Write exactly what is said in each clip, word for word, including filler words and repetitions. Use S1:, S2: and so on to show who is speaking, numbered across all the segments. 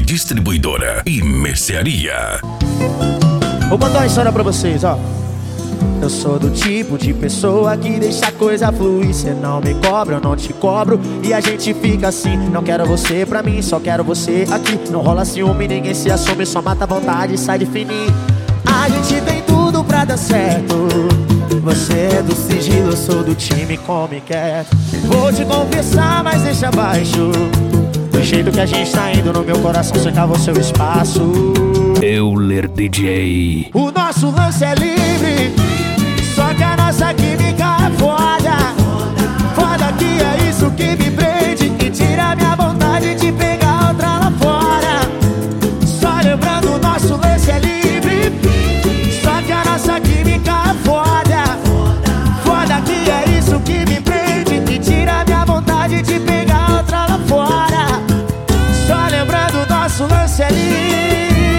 S1: Distribuidora e Mercearia.
S2: Vou contar uma história pra vocês, ó. Eu sou do tipo de pessoa que deixa a coisa fluir. Cê não me cobra, eu não te cobro, e a gente fica assim. Não quero você pra mim, só quero você aqui. Não rola ciúme, ninguém se assume, só mata a vontade e sai de fininho. A gente tem tudo pra dar certo. Você é do sigilo, eu sou do time come quieto. Vou te confessar, mas deixa abaixo. Do jeito que a gente tá indo, no meu coração você cava o seu espaço.
S3: Euler D J.
S2: O nosso lance é livre, só que a nossa química é foda. Foda que é isso que me prende e tira minha vontade de pegar outra lá fora. Só lembrando, o nosso lance é livre, só que a nossa química é foda. Foda que é isso que me prende e tira minha vontade de pegar outra lá fora. Só lembrando, o nosso lance é livre.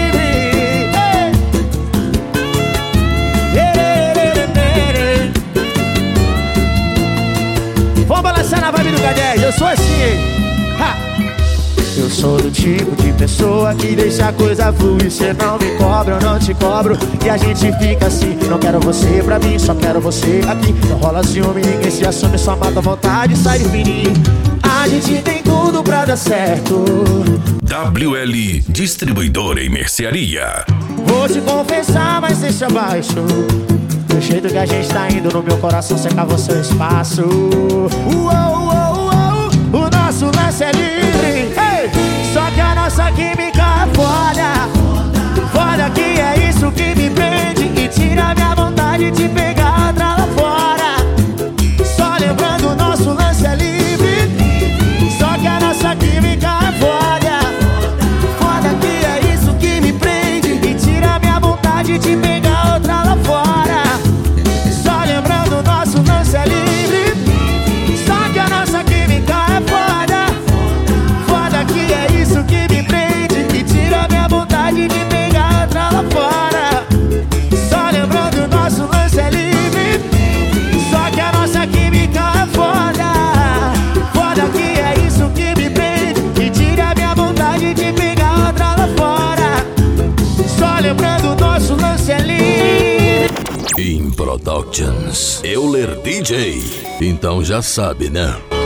S2: Vamos balançar na vibe do K dez, eu sou assim, hein? Ha! Eu sou do tipo de pessoa que deixa a coisa fluir. Cê não me cobra, eu não te cobro, e a gente fica assim. Não quero você pra mim, só quero você aqui. Não rola ciúme, ninguém se assume, só mata a vontade e sai de fininho. A gente tem tudo pra dar certo.
S1: W L Distribuidora e Mercearia.
S2: Vou te confessar, mas deixa abaixo. Do jeito que a gente tá indo, no meu coração seca o seu espaço. Uou, uou, uou. O nosso lance é livre, hey! Só que a nossa química é foda. Foda que é isso que me prende e tira minha vontade de pegar outra lá fora. Só lembrando, o nosso lance é livre, só que a nossa química é foda. Foda que é isso que me prende e tira minha vontade de pegar outra lá fora. Só lembrando, o nosso lance é livre, só que a nossa química é foda. Foda que é isso que me prende e tira minha vontade de pegar outra lá fora. Só lembrando, o nosso lance é livre, só que a nossa química é foda. Foda que é isso que me prende e tira minha vontade de pegar outra lá fora. Só lembrando, o nosso lance é livre.
S1: In Productions. Euler D J. Então já sabe, né?